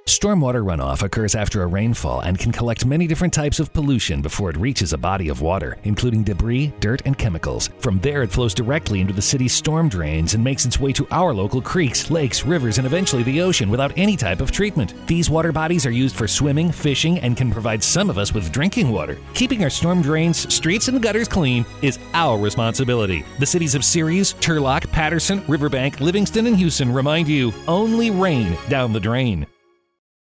Stormwater runoff occurs after a rainfall and can collect many different types of pollution before it reaches a body of water, including debris, dirt, and chemicals. From there, it flows directly into the city's storm drains and makes its way to our local creeks, lakes, rivers, and eventually the ocean without any type of treatment. These water bodies are used for swimming, fishing, and can provide some of us with drinking water. Keeping our storm drains, streets, and gutters clean is our responsibility. The cities of Ceres, Turlock, Patterson, Riverbank, Livingston, and Houston remind you, only rain down the drain.